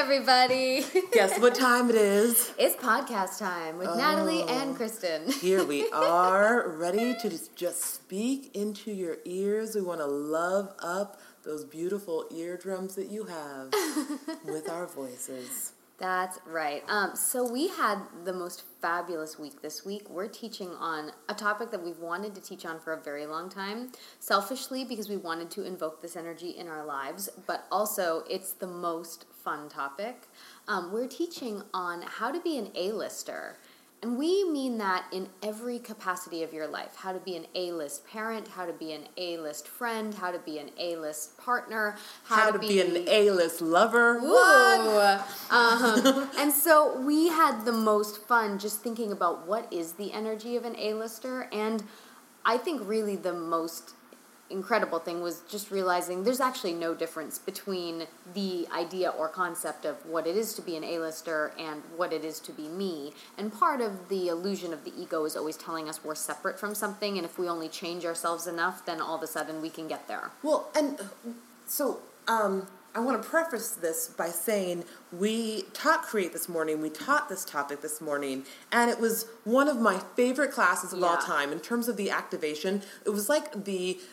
everybody. Guess what time it is? It's podcast time with Natalie and Kristen. Here we are, ready to just speak into your ears. We want to love up those beautiful eardrums that you have with our voices. That's right. So we had the most fabulous week this week. We're teaching on a topic that we've wanted to teach on for a very long time, selfishly because we wanted to invoke this energy in our lives, but also it's the most fun topic. We're teaching on how to be an A-lister. And we mean that in every capacity of your life. How to be an A-list parent, how to be an A-list friend, how to be an A-list partner, How to be an A-list lover. And so we had the most fun just thinking about what is the energy of an A-lister. And I think really the most incredible thing was just realizing there's actually no difference between the idea or concept of what it is to be an A-lister and what it is to be me. And part of the illusion of the ego is always telling us we're separate from something, and if we only change ourselves enough, then all of a sudden we can get there. Well, and so I want to preface this by saying we taught Create this morning, we taught this topic this morning, and it was one of my favorite classes of all time in terms of the activation. It was like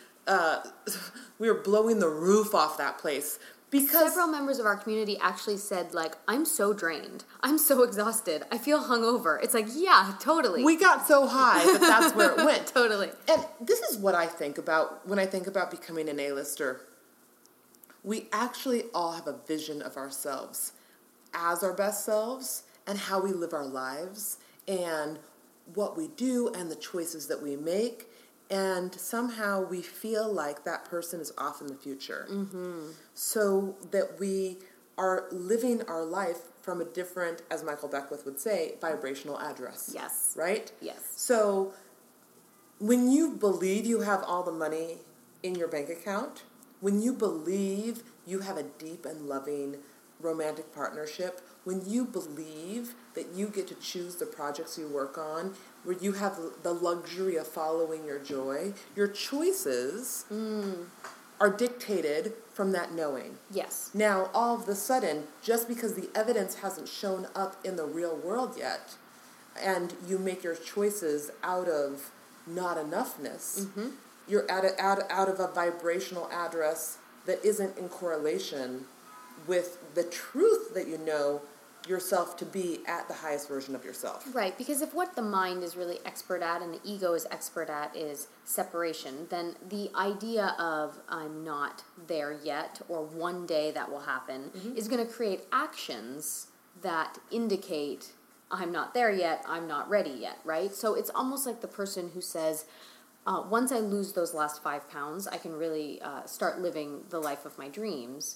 we were blowing the roof off that place. Because several members of our community actually said, like, I'm so drained. I'm so exhausted. I feel hungover. It's like, yeah, totally. We got so high that that's where it went. Totally. And this is what I think about when I think about becoming an A-lister. We actually all have a vision of ourselves as our best selves and how we live our lives and what we do and the choices that we make. And somehow we feel like that person is off in the future. Mm-hmm. So that we are living our life from a different, as Michael Beckwith would say, vibrational address. Yes. Right? Yes. So when you believe you have all the money in your bank account, when you believe you have a deep and loving romantic partnership, when you believe that you get to choose the projects you work on, where you have the luxury of following your joy, your choices are dictated from that knowing. Yes. Now, all of a sudden, just because the evidence hasn't shown up in the real world yet, and you make your choices out of not enoughness, you're out of a vibrational address that isn't in correlation with the truth that you know yourself to be at the highest version of yourself. Right, because if what the mind is really expert at and the ego is expert at is separation, then the idea of I'm not there yet or one day that will happen is going to create actions that indicate I'm not there yet, I'm not ready yet, right? So it's almost like the person who says, once I lose those last 5 pounds, I can really start living the life of my dreams.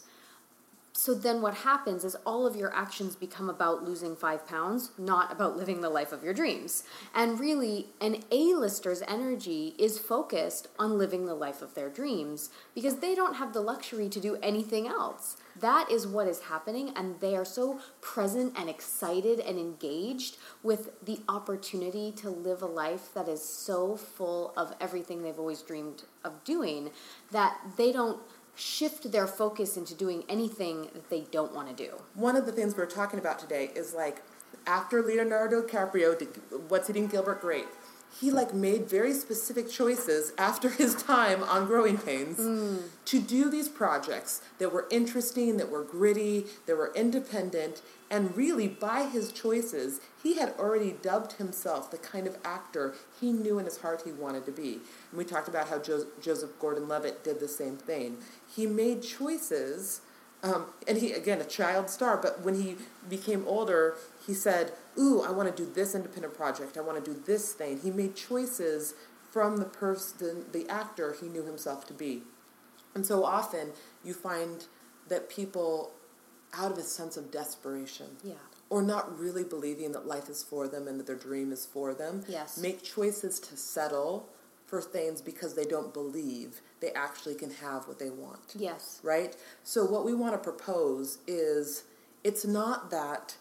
So then what happens is all of your actions become about losing 5 pounds, not about living the life of your dreams. And really, an A-lister's energy is focused on living the life of their dreams because they don't have the luxury to do anything else. That is what is happening, and they are so present and excited and engaged with the opportunity to live a life that is so full of everything they've always dreamed of doing that they don't shift their focus into doing anything that they don't want to do. One of the things we're talking about today is like after Leonardo DiCaprio did What's Eating Gilbert Grape, he like made very specific choices after his time on Growing Pains to do these projects that were interesting, that were gritty, that were independent, and really by his choices, he had already dubbed himself the kind of actor he knew in his heart he wanted to be. And we talked about how Joseph Gordon-Levitt did the same thing. He made choices, and he, again, a child star, but when he became older, he said, ooh, I want to do this independent project, I want to do this thing. He made choices from the person, the actor he knew himself to be. And so often you find that people, out of a sense of desperation, or not really believing that life is for them and that their dream is for them, make choices to settle for things because they don't believe they actually can have what they want. Yes. Right? So what we want to propose is it's not that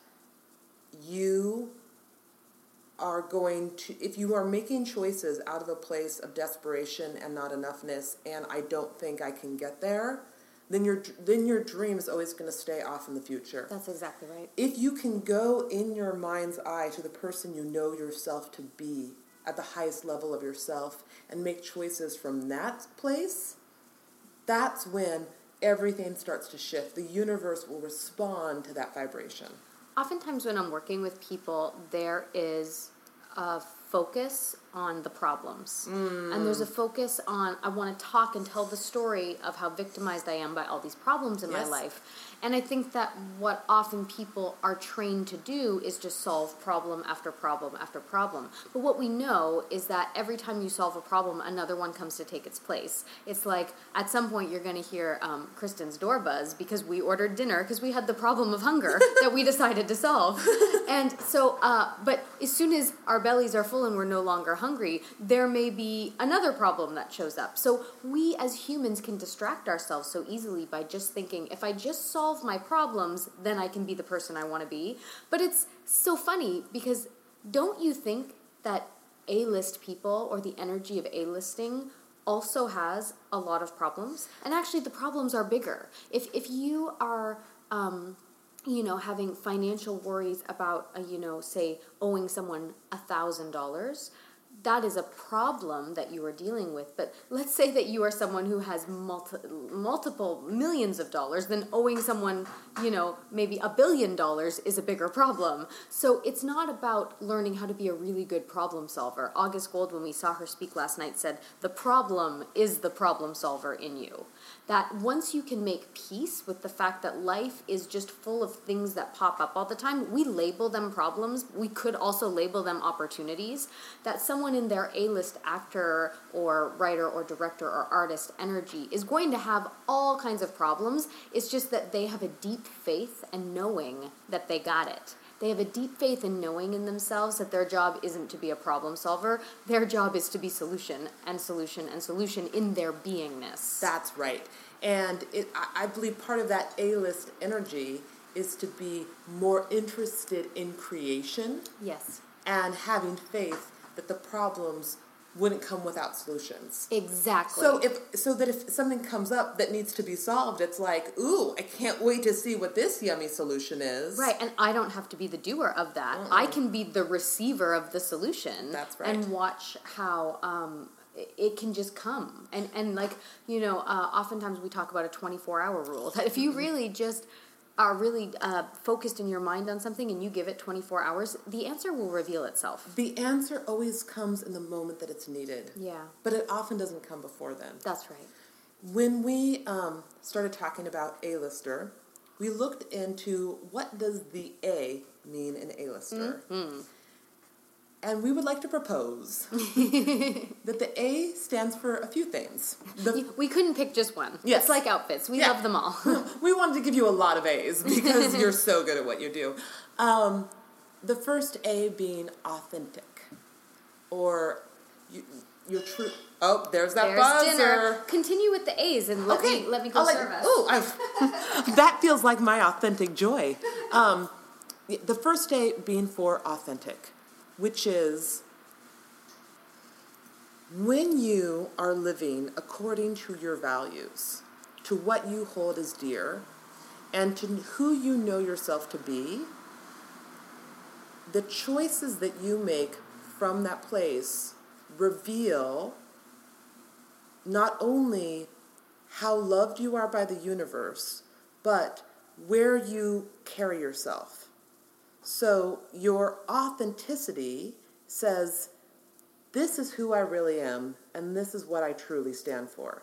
you are going to, if you are making choices out of a place of desperation and not enoughness and I don't think I can get there, then your dream is always going to stay off in the future. That's exactly right. If you can go in your mind's eye to the person you know yourself to be at the highest level of yourself and make choices from that place, that's when everything starts to shift. The universe will respond to that vibration. Oftentimes when I'm working with people, there is a focus on the problems. And there's a focus on, I want to talk and tell the story of how victimized I am by all these problems in my life. And I think that what often people are trained to do is just solve problem after problem after problem. But what we know is that every time you solve a problem, another one comes to take its place. It's like at some point you're going to hear Kristen's door buzz because we ordered dinner because we had the problem of hunger that we decided to solve. And so, but as soon as our bellies are full and we're no longer hungry, there may be another problem that shows up. So we as humans can distract ourselves so easily by just thinking, if I just solve my problems, then I can be the person I want to be. But it's so funny because don't you think that A-list people or the energy of A-listing also has a lot of problems? And actually the problems are bigger. If you are having financial worries about, say, owing someone $1,000, that is a problem that you are dealing with. But let's say that you are someone who has multiple millions of dollars, then owing someone, maybe $1 billion is a bigger problem. So it's not about learning how to be a really good problem solver. August Gold, when we saw her speak last night, said, the problem is the problem solver in you. That once you can make peace with the fact that life is just full of things that pop up all the time, we label them problems. We could also label them opportunities. That someone in their A-list actor or writer or director or artist energy is going to have all kinds of problems. It's just that they have a deep faith and knowing that they got it. They have a deep faith in knowing in themselves that their job isn't to be a problem solver. Their job is to be solution and solution and solution in their beingness. That's right. And I believe part of that A-list energy is to be more interested in creation. Yes. And having faith that the problems wouldn't come without solutions. Exactly. So that if something comes up that needs to be solved, it's like, ooh, I can't wait to see what this yummy solution is. Right, and I don't have to be the doer of that. I can be the receiver of the solution. That's right. And watch how it can just come. And oftentimes we talk about a 24-hour rule. That if you really just are really focused in your mind on something and you give it 24 hours, the answer will reveal itself. The answer always comes in the moment that it's needed. Yeah. But it often doesn't come before then. That's right. When we started talking about A-lister, we looked into what does the A mean in A-lister. Mm-hmm. And we would like to propose that the A stands for a few things. We couldn't pick just one. Yes. It's like outfits. We love them all. We wanted to give you a lot of A's because you're so good at what you do. The first A being authentic. Or your true... Oh, there's buzzer. Dinner. Continue with the A's and let me go serve us. Ooh, that feels like my authentic joy. The first A being for authentic, which is when you are living according to your values, to what you hold as dear, and to who you know yourself to be, the choices that you make from that place reveal not only how loved you are by the universe, but where you carry yourself. So your authenticity says, this is who I really am, and this is what I truly stand for.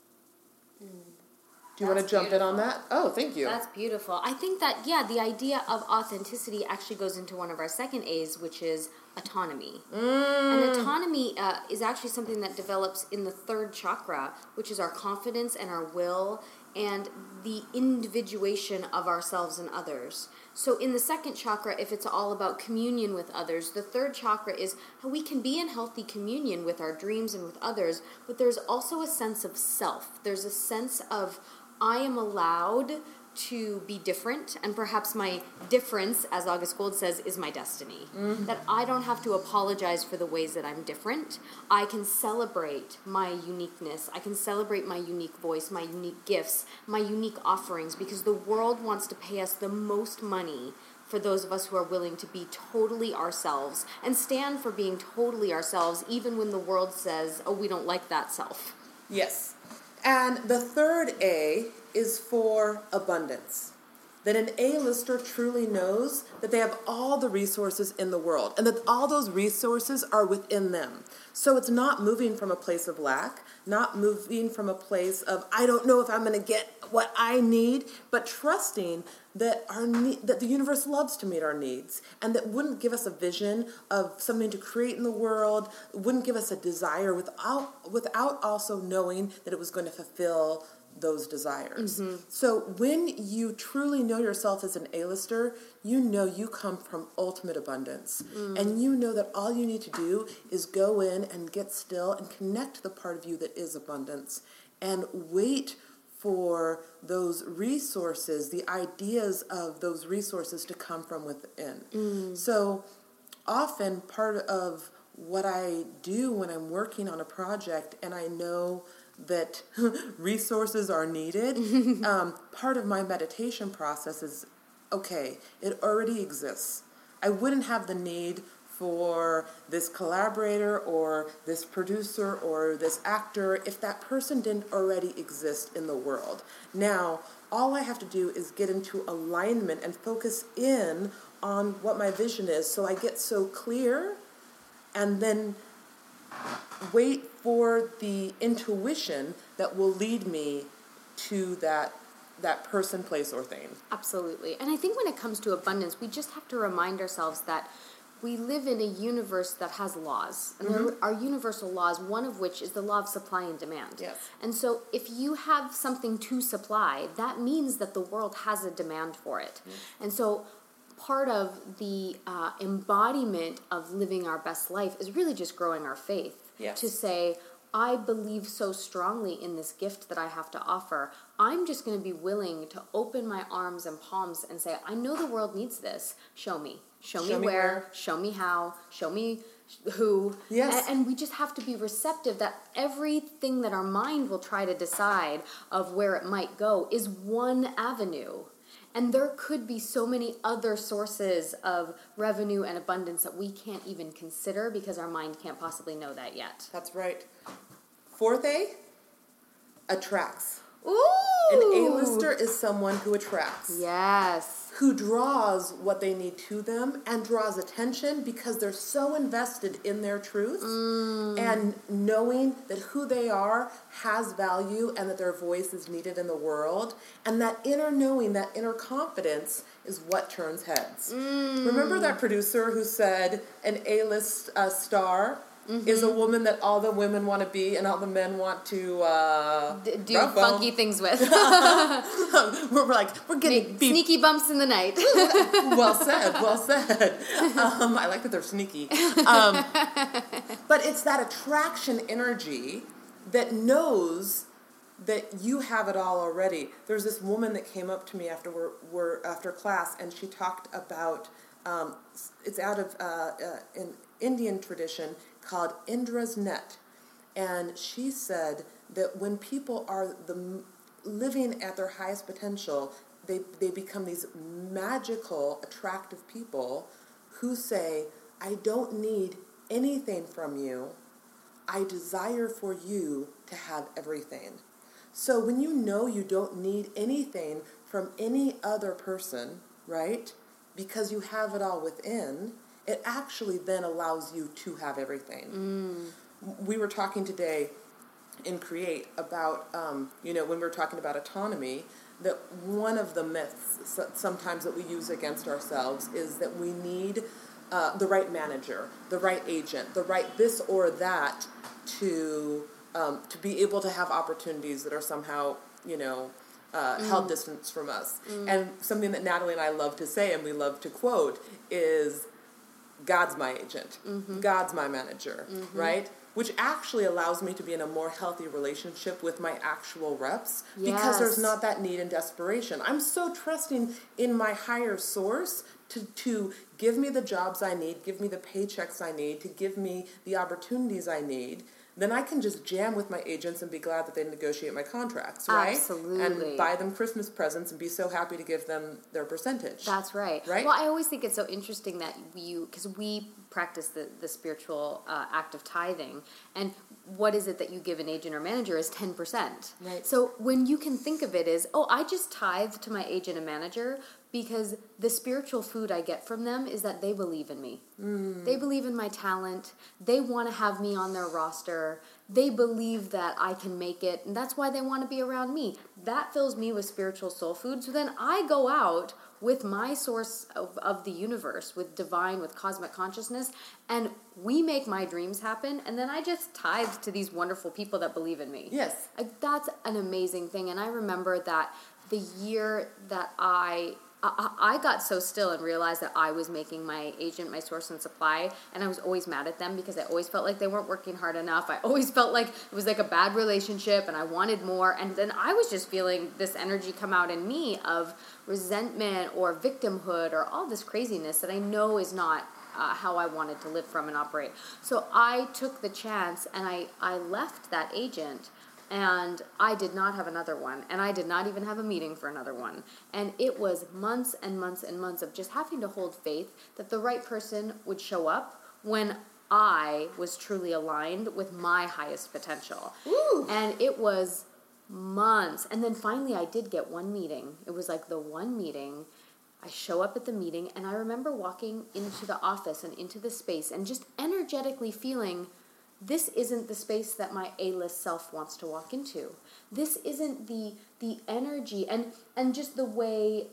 Do you want to jump in on that? Oh, thank you. That's beautiful. I think that, the idea of authenticity actually goes into one of our second A's, which is autonomy. And autonomy is actually something that develops in the third chakra, which is our confidence and our will and the individuation of ourselves and others. So in the second chakra, if it's all about communion with others, the third chakra is how we can be in healthy communion with our dreams and with others, but there's also a sense of self. There's a sense of I am allowed to be different, and perhaps my difference, as August Gold says, is my destiny. That I don't have to apologize for the ways that I'm different. I can celebrate my uniqueness. I can celebrate my unique voice, my unique gifts, my unique offerings, because the world wants to pay us the most money for those of us who are willing to be totally ourselves and stand for being totally ourselves, even when the world says, oh, we don't like that self. Yes. And the third A is for abundance. That an A-lister truly knows that they have all the resources in the world and that all those resources are within them. So it's not moving from a place of lack, not moving from a place of, I don't know if I'm going to get what I need, but trusting that that the universe loves to meet our needs, and that wouldn't give us a vision of something to create in the world, wouldn't give us a desire without also knowing that it was going to fulfill those desires. So when you truly know yourself as an A-lister, you know you come from ultimate abundance. And you know that all you need to do is go in and get still and connect to the part of you that is abundance and wait for those resources, the ideas of those resources to come from within. So often part of what I do when I'm working on a project and I know that resources are needed, part of my meditation process is, okay, it already exists. I wouldn't have the need for this collaborator or this producer or this actor if that person didn't already exist in the world. Now, all I have to do is get into alignment and focus in on what my vision is so I get so clear, and then wait for the intuition that will lead me to that person, place, or thing. Absolutely. And I think when it comes to abundance, we just have to remind ourselves that we live in a universe that has laws. And there are universal laws, one of which is the law of supply and demand. Yes. And so if you have something to supply, that means that the world has a demand for it. And so part of the embodiment of living our best life is really just growing our faith. Yes. To say, I believe so strongly in this gift that I have to offer. I'm just going to be willing to open my arms and palms and say, I know the world needs this. Show me. Show me where. Show me how. Show me who. Yes. And we just have to be receptive that everything that our mind will try to decide of where it might go is one avenue. And there could be so many other sources of revenue and abundance that we can't even consider because our mind can't possibly know that yet. That's right. Fourth A, attracts. Ooh! An A-lister is someone who attracts. Yes. Who draws what they need to them and draws attention because they're so invested in their truth and knowing that who they are has value and that their voice is needed in the world. And that inner knowing, that inner confidence is what turns heads. Remember that producer who said an A-list star is a woman that all the women want to be and all the men want to do funky things with. we're getting sneaky bumps in the night. Well said. I like that they're sneaky. But it's that attraction energy that knows that you have it all already. There's this woman that came up to me after class, and she talked about it's out of an Indian tradition called Indra's net, and she said that when people are living at their highest potential, they become these magical, attractive people who say, I don't need anything from you. I desire for you to have everything. So when you know you don't need anything from any other person, right, because you have it all within, it actually then allows you to have everything. We were talking today in Create about, when we were talking about autonomy, that one of the myths sometimes that we use against ourselves is that we need the right manager, the right agent, the right this or that to be able to have opportunities that are somehow, held distance from us. And something that Natalie and I love to say and we love to quote is, God's my agent. God's my manager, right? which actually allows me to be in a more healthy relationship with my actual reps because there's not that need and desperation. I'm so trusting in my higher source to give me the jobs I need, give me the paychecks I need, to give me the opportunities I need. Then I can just jam with my agents and be glad that they negotiate my contracts, right? Absolutely. And buy them Christmas presents and be so happy to give them their percentage. That's right. Right? Well, I always think it's so interesting that because we practice the spiritual act of tithing, and what is it that you give an agent or manager is 10%. Right. So when you can think of it as, I just tithe to my agent and manager because the spiritual food I get from them is that they believe in me. They believe in my talent. They want to have me on their roster. They believe that I can make it, and that's why they want to be around me. That fills me with spiritual soul food. So then I go out with my source of the universe, with divine, with cosmic consciousness, and we make my dreams happen, and then I just tithe to these wonderful people that believe in me. Yes. That's an amazing thing, and I remember that the year that I got so still and realized that I was making my agent my source and supply, and I was always mad at them because I always felt like they weren't working hard enough. I always felt like it was like a bad relationship and I wanted more, and then I was just feeling this energy come out in me of resentment or victimhood or all this craziness that I know is not how I wanted to live from and operate. So I took the chance and I left that agent. And I did not have another one. And I did not even have a meeting for another one. And it was months and months and months of just having to hold faith that the right person would show up when I was truly aligned with my highest potential. Ooh. And it was months. And then finally I did get one meeting. It was like the one meeting. I show up at the meeting, and I remember walking into the office and into the space and just energetically feeling, this isn't the space that my A-list self wants to walk into. This isn't the energy and just the way,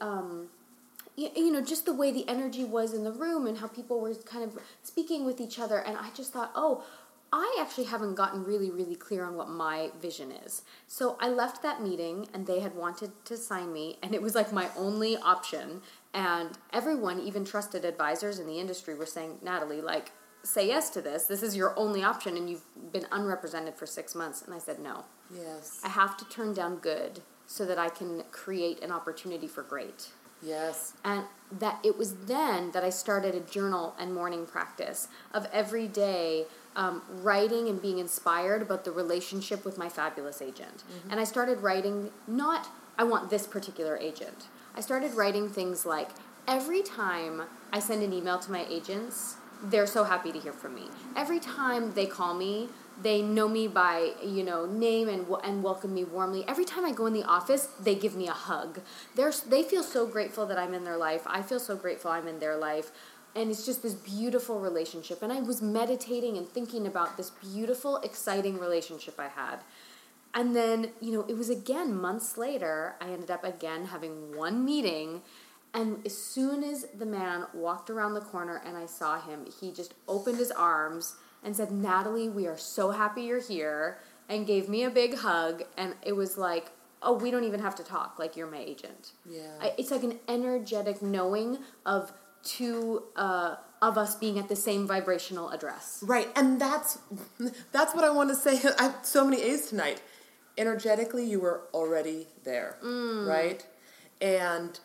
just the way the energy was in the room and how people were kind of speaking with each other. And I just thought, I actually haven't gotten really, really clear on what my vision is. So I left that meeting, and they had wanted to sign me, and it was like my only option. And everyone, even trusted advisors in the industry, were saying, Natalie, say yes to this. This is your only option, and you've been unrepresented for 6 months. And I said, no. Yes. I have to turn down good so that I can create an opportunity for great. Yes. And that it was then that I started a journal and morning practice of every day writing and being inspired about the relationship with my fabulous agent. Mm-hmm. And I started writing, not, I want this particular agent. I started writing things like, every time I send an email to my agents, they're so happy to hear from me. Every time they call me, they know me by, name and welcome me warmly. Every time I go in the office, they give me a hug. They feel so grateful that I'm in their life. I feel so grateful I'm in their life. And it's just this beautiful relationship. And I was meditating and thinking about this beautiful, exciting relationship I had. And then, it was again months later, I ended up again having one meeting. And as soon as the man walked around the corner and I saw him, he just opened his arms and said, Natalie, we are so happy you're here, and gave me a big hug. And it was like, we don't even have to talk. You're my agent. Yeah. It's like an energetic knowing of two of us being at the same vibrational address. Right. And that's what I want to say. I have so many A's tonight. Energetically, you were already there. Right? And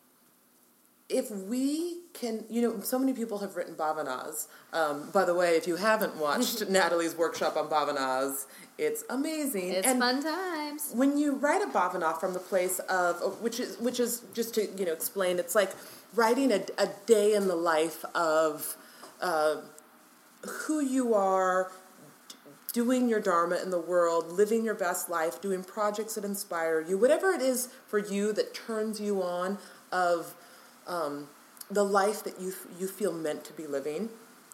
if we can, so many people have written bhavanas. By the way, if you haven't watched Natalie's workshop on bhavanas, it's amazing. It's fun times. When you write a bhavana from the place of, which is just to, explain, it's like writing a day in the life of who you are, doing your dharma in the world, living your best life, doing projects that inspire you, whatever it is for you that turns you on of the life that you feel meant to be living.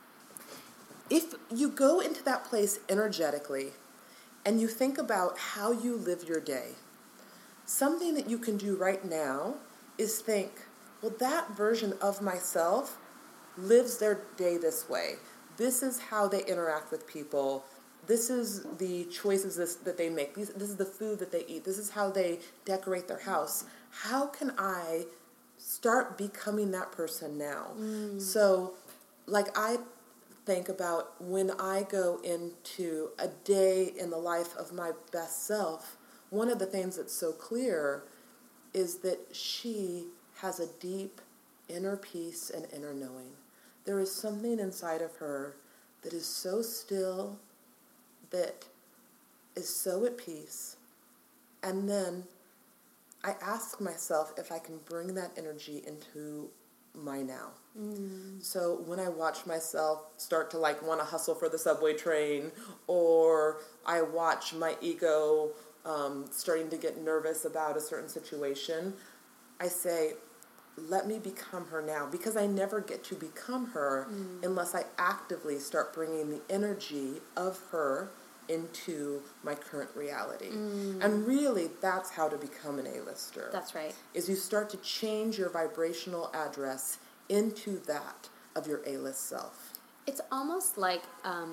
If you go into that place energetically and you think about how you live your day, something that you can do right now is think, well, that version of myself lives their day this way. This is how they interact with people. This is the choices that they make. This is the food that they eat. This is how they decorate their house. How can I start becoming that person now? So, I think about when I go into a day in the life of my best self, one of the things that's so clear is that she has a deep inner peace and inner knowing. There is something inside of her that is so still, that is so at peace. And then I ask myself if I can bring that energy into my now. So when I watch myself start to want to hustle for the subway train, or I watch my ego starting to get nervous about a certain situation, I say, let me become her now, because I never get to become her unless I actively start bringing the energy of her into my current reality. And really, that's how to become an A-lister. That's right. Is you start to change your vibrational address into that of your A-list self. It's almost like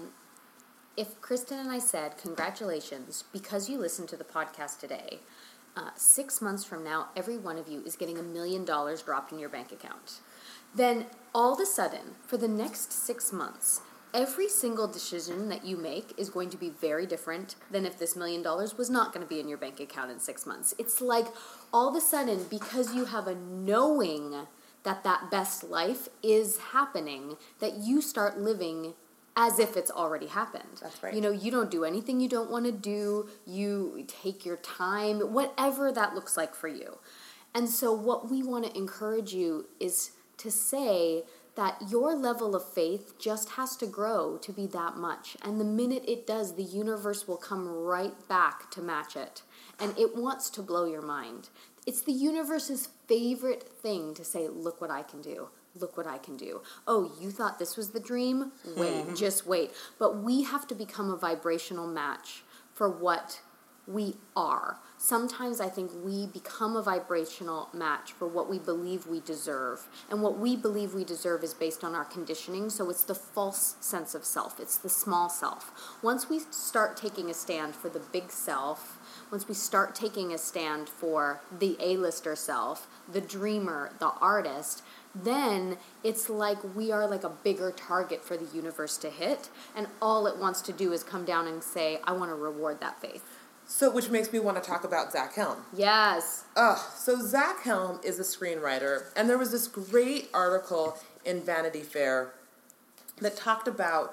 if Kristen and I said, congratulations, because you listened to the podcast today, 6 months from now, every one of you is getting $1 million dropped in your bank account. Then all of a sudden, for the next 6 months, every single decision that you make is going to be very different than if this $1 million was not going to be in your bank account in 6 months. It's like all of a sudden, because you have a knowing that that best life is happening, that you start living as if it's already happened. That's right. You don't do anything you don't want to do. You take your time, whatever that looks like for you. And so what we want to encourage you is to say that your level of faith just has to grow to be that much. And the minute it does, the universe will come right back to match it. And it wants to blow your mind. It's the universe's favorite thing to say, look what I can do. Look what I can do. Oh, you thought this was the dream? Wait, just wait. But we have to become a vibrational match for what we are. Sometimes I think we become a vibrational match for what we believe we deserve. And what we believe we deserve is based on our conditioning. So it's the false sense of self. It's the small self. Once we start taking a stand for the big self, once we start taking a stand for the A-lister self, the dreamer, the artist, then it's like we are like a bigger target for the universe to hit. And all it wants to do is come down and say, I want to reward that faith. So, which makes me want to talk about Zach Helm. Yes. So Zach Helm is a screenwriter, and there was this great article in Vanity Fair that talked about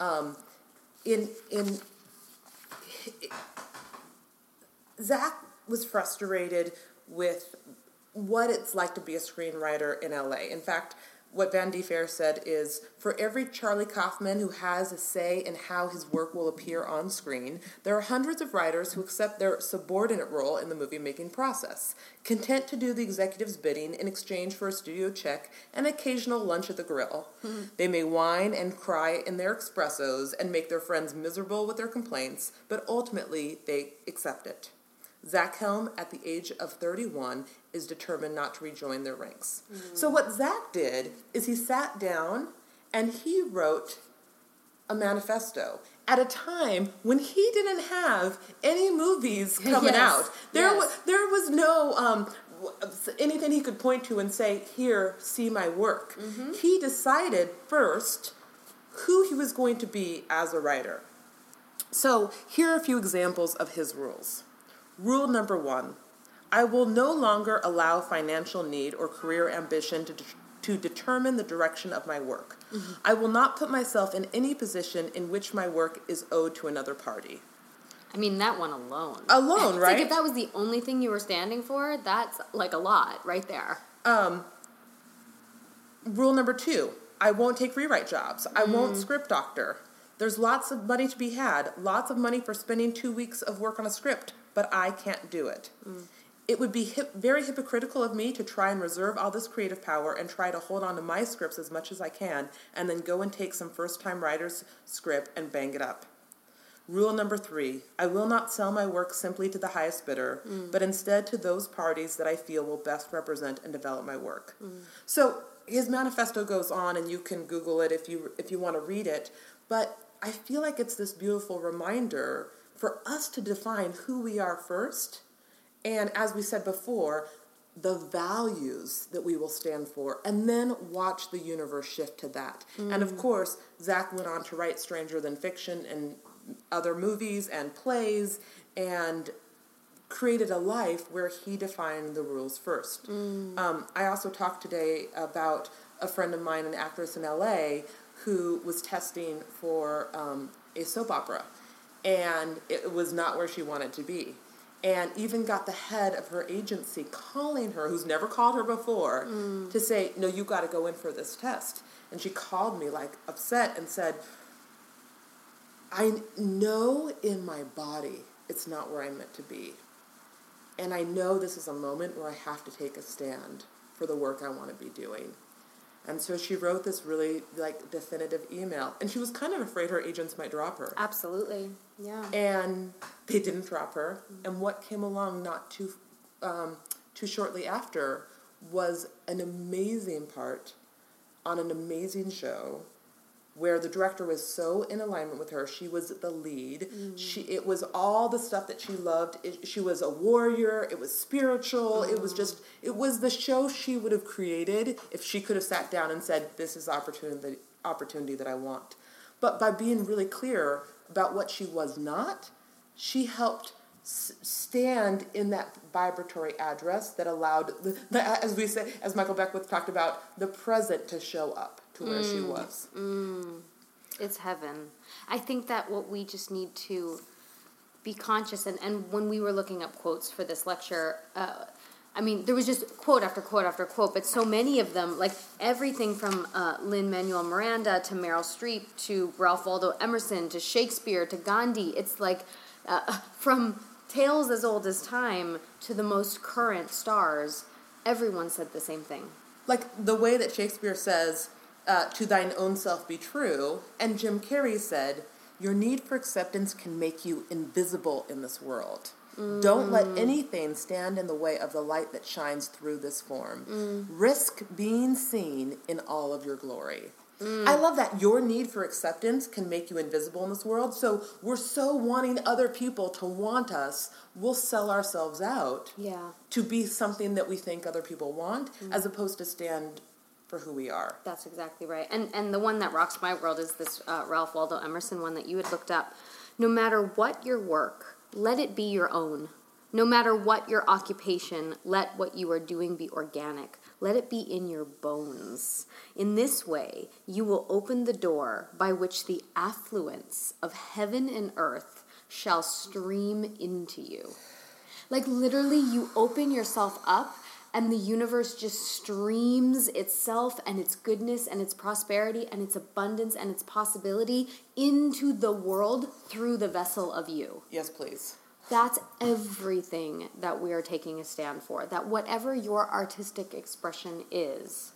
Zach was frustrated with what it's like to be a screenwriter in LA. In fact, what Vanity Fair said is, for every Charlie Kaufman who has a say in how his work will appear on screen, there are hundreds of writers who accept their subordinate role in the movie-making process, content to do the executive's bidding in exchange for a studio check and occasional lunch at the grill. They may whine and cry in their espressos and make their friends miserable with their complaints, but ultimately they accept it. Zach Helm, at the age of 31, is determined not to rejoin their ranks. So what Zach did is he sat down and he wrote a manifesto at a time when he didn't have any movies coming out. There was no anything he could point to and say, here, see my work. He decided first who he was going to be as a writer. So here are a few examples of his rules. Rule number 1, I will no longer allow financial need or career ambition to determine the direction of my work. I will not put myself in any position in which my work is owed to another party. I mean, that one alone. Alone, right? Like if that was the only thing you were standing for, that's like a lot right there. Rule number 2, I won't take rewrite jobs. I won't script doctor. There's lots of money to be had, lots of money for spending 2 weeks of work on a script, but I can't do it. It would be very hypocritical of me to try and reserve all this creative power and try to hold on to my scripts as much as I can and then go and take some first-time writer's script and bang it up. Rule number 3, I will not sell my work simply to the highest bidder, but instead to those parties that I feel will best represent and develop my work. So his manifesto goes on, and you can Google it if you want to read it, but I feel like it's this beautiful reminder for us to define who we are first. And as we said before, the values that we will stand for, and then watch the universe shift to that. And of course, Zach went on to write Stranger Than Fiction and other movies and plays, and created a life where he defined the rules first. I also talked today about a friend of mine, an actress in LA, who was testing for a soap opera, and it was not where she wanted to be. And even got the head of her agency calling her, who's never called her before, to say, no, you got to go in for this test. And she called me like upset and said, I know in my body it's not where I'm meant to be. And I know this is a moment where I have to take a stand for the work I want to be doing. And so she wrote this really like definitive email, and she was kind of afraid her agents might drop her. Absolutely, yeah. And they didn't drop her. And what came along not too shortly after was an amazing part on an amazing show where the director was so in alignment with her. She was the lead. It was all the stuff that she loved. She was a warrior. It was spiritual. It was the show she would have created if she could have sat down and said, this is opportunity that I want. But by being really clear about what she was not, she helped stand in that vibratory address that allowed, as Michael Beckwith talked about, the present to show up to where she was. It's heaven. I think that what we just need to be conscious, and when we were looking up quotes for this lecture, I mean, there was just quote after quote after quote, but so many of them, like everything from Lin-Manuel Miranda to Meryl Streep to Ralph Waldo Emerson to Shakespeare to Gandhi. It's like from tales as old as time to the most current stars, everyone said the same thing. Like the way that Shakespeare says, to thine own self be true, and Jim Carrey said, your need for acceptance can make you invisible in this world. Don't let anything stand in the way of the light that shines through this form. Risk being seen in all of your glory. I love that. Your need for acceptance can make you invisible in this world. So we're so wanting other people to want us, we'll sell ourselves out to be something that we think other people want, as opposed to stand for who we are. That's exactly right. And the one that rocks my world is this Ralph Waldo Emerson one that you had looked up. No matter what your work, let it be your own. No matter what your occupation, let what you are doing be organic. Let it be in your bones. In this way, you will open the door by which the affluence of heaven and earth shall stream into you. Like literally, you open yourself up and the universe just streams itself and its goodness and its prosperity and its abundance and its possibility into the world through the vessel of you. Yes, please. That's everything that we are taking a stand for. That whatever your artistic expression is,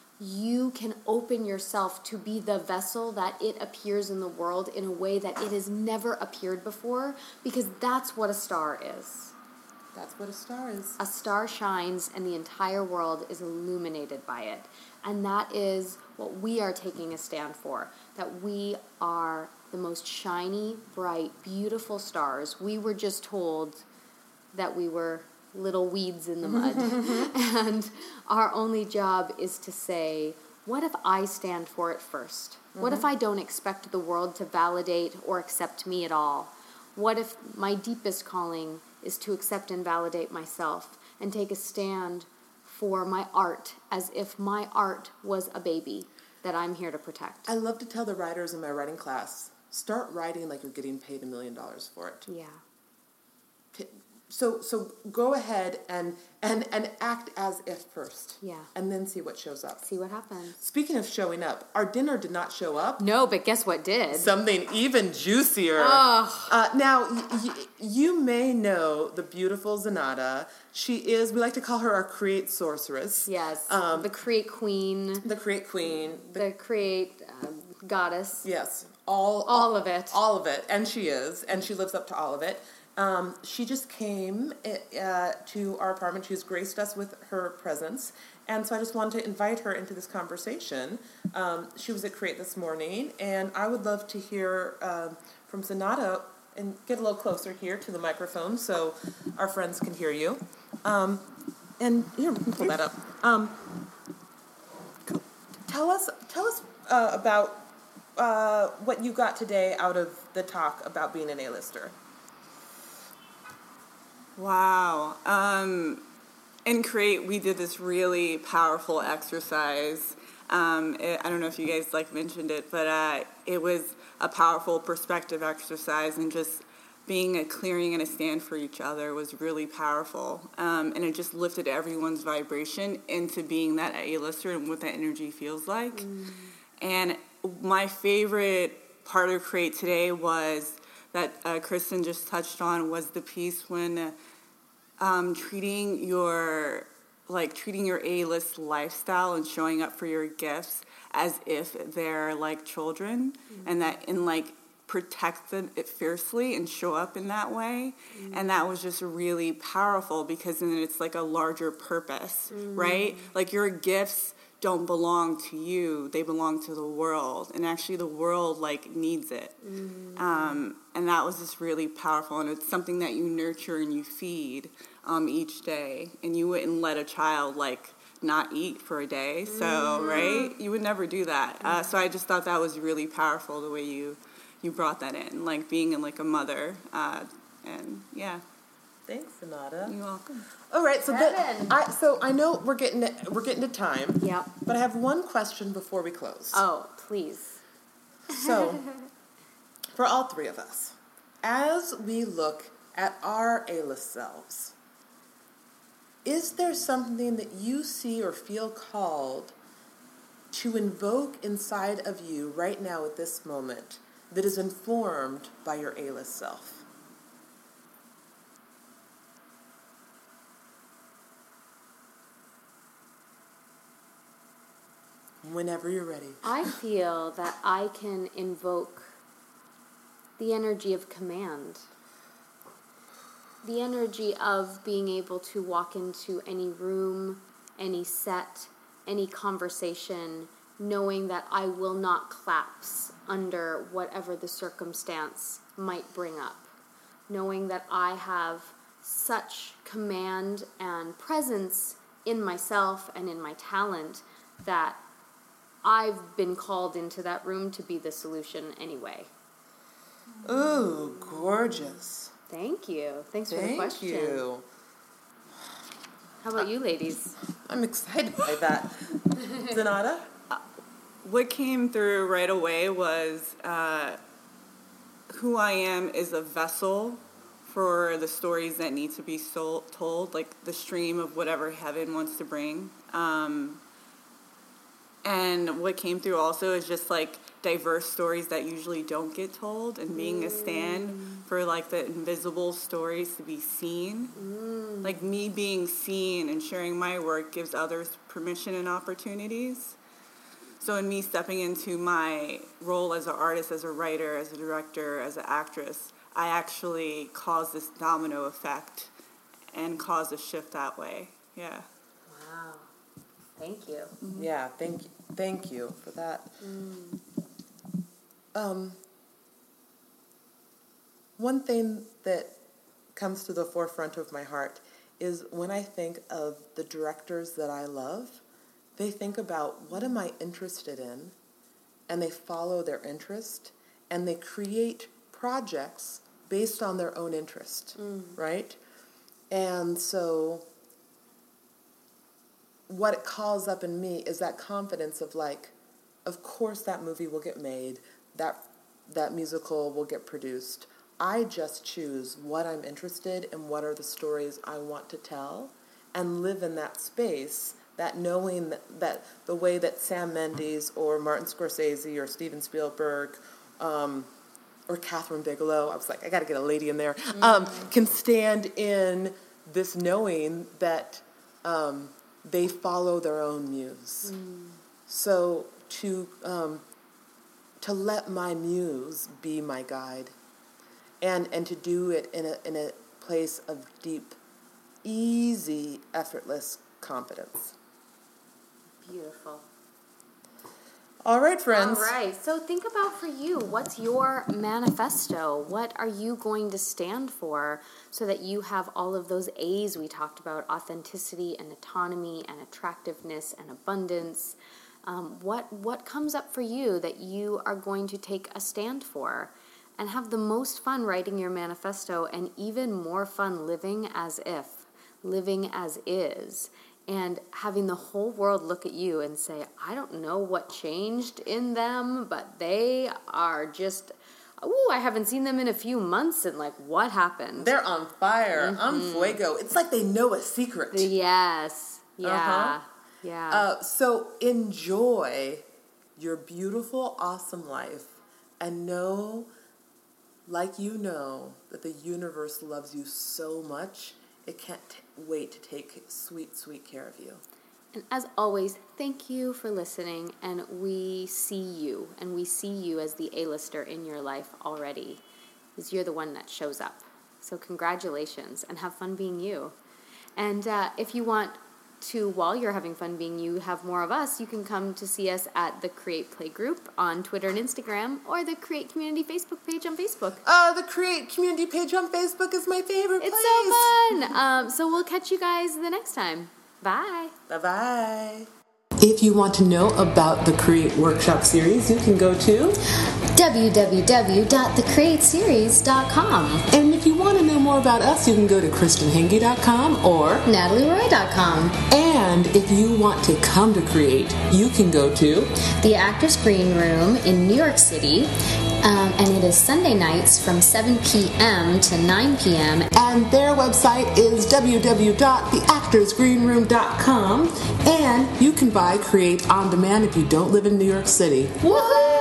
you can open yourself to be the vessel that it appears in the world in a way that it has never appeared before, because that's what a star is. That's what a star is. A star shines and the entire world is illuminated by it. And that is what we are taking a stand for. That we are the most shiny, bright, beautiful stars. We were just told that we were little weeds in the mud. And our only job is to say, what if I stand for it first? What if I don't expect the world to validate or accept me at all? What if my deepest calling is to accept and validate myself and take a stand for my art as if my art was a baby that I'm here to protect? I love to tell the writers in my writing class, start writing like you're getting paid $1 million for it. Yeah. So go ahead and act as if first. Yeah. And then see what shows up. See what happens. Speaking of showing up, our dinner did not show up. No, but guess what did? Something even juicier. Oh. Now, you may know the beautiful Zenata. She is, we like to call her our create sorceress. Yes. The create queen. The create queen. The create goddess. Yes. All of it. All of it. And she is. And she lives up to all of it. She just came to our apartment. She's graced us with her presence. And so I just wanted to invite her into this conversation. She was at Create this morning, and I would love to hear from Zenata, and get a little closer here to the microphone so our friends can hear you. And here, we can pull that up. Tell us about what you got today out of the talk about being an A-lister. Wow. In Create, we did this really powerful exercise. I don't know if you guys mentioned it, but it was a powerful perspective exercise, and just being a clearing and a stand for each other was really powerful. And it just lifted everyone's vibration into being that A-lister and what that energy feels like. And my favorite part of Create today was that Kristen just touched on, was the piece when treating your A-list lifestyle and showing up for your gifts as if they're like children, and that protect it fiercely and show up in that way. And that was just really powerful, because then it's like a larger purpose, right? Like, your gifts don't belong to you, they belong to the world, and actually the world needs it. And that was just really powerful, and it's something that you nurture and you feed each day, and you wouldn't let a child not eat for a day, so right, you would never do that. So I just thought that was really powerful, the way you brought that in, being a mother, and yeah. Thanks, Sonata. You're welcome. All right, so I know we're getting to time. Yeah. But I have one question before we close. Oh, please. So, for all three of us, as we look at our A-list selves, is there something that you see or feel called to invoke inside of you right now at this moment that is informed by your A-list self? Whenever you're ready. I feel that I can invoke the energy of command. The energy of being able to walk into any room, any set, any conversation, knowing that I will not collapse under whatever the circumstance might bring up. Knowing that I have such command and presence in myself and in my talent that I've been called into that room to be the solution anyway. Ooh, gorgeous. Thank you. Thanks for the question. Thank you. How about you, ladies? I'm excited by that. Sonata? What came through right away was who I am is a vessel for the stories that need to be told, the stream of whatever heaven wants to bring. And what came through also is just diverse stories that usually don't get told, and being a stand for the invisible stories to be seen. Me being seen and sharing my work gives others permission and opportunities. So in me stepping into my role as an artist, as a writer, as a director, as an actress, I actually cause this domino effect and cause a shift that way. Yeah. Wow. Thank you. Yeah, thank you for that. One thing that comes to the forefront of my heart is when I think of the directors that I love, they think about what am I interested in, and they follow their interest, and they create projects based on their own interest, right? And so what it calls up in me is that confidence of of course that movie will get made, that musical will get produced. I just choose what I'm interested in, what are the stories I want to tell, and live in that space, that knowing that the way that Sam Mendes or Martin Scorsese or Steven Spielberg or Catherine Bigelow, I was I got to get a lady in there, can stand in this knowing that they follow their own muse. So to let my muse be my guide, and to do it in a place of deep, easy, effortless confidence. Beautiful. All right, friends. All right. So think about for you, what's your manifesto? What are you going to stand for so that you have all of those A's we talked about, authenticity and autonomy and attractiveness and abundance? What comes up for you that you are going to take a stand for? And have the most fun writing your manifesto and even more fun living as if, living as is. And having the whole world look at you and say, I don't know what changed in them, but they are just, I haven't seen them in a few months, and like, what happened? They're on fire, on fuego. It's like they know a secret. Yes. Yeah. Yeah. So enjoy your beautiful, awesome life and know, like you know, that the universe loves you so much. It can't wait to take sweet, sweet care of you. And as always, thank you for listening, and we see you, and we see you as the A-lister in your life already, because you're the one that shows up. So congratulations, and have fun being you. And if you want to, while you're having fun being you, have more of us, you can come to see us at the Create Play Group on Twitter and Instagram, or the Create Community Facebook page on Facebook. The Create Community page on Facebook is my favorite place. It's so fun. So we'll catch you guys the next time. Bye. Bye-bye. If you want to know about the Create Workshop Series, you can go to www.thecreateseries.com. And if you want to know more about us, you can go to KristenHenge.com or NatalieRoy.com. And if you want to come to Create, you can go to the Actors Green Room in New York City. And it is Sunday nights from 7 p.m. to 9 p.m. And their website is www.theactorsgreenroom.com. And you can buy Create on demand if you don't live in New York City. Woohoo!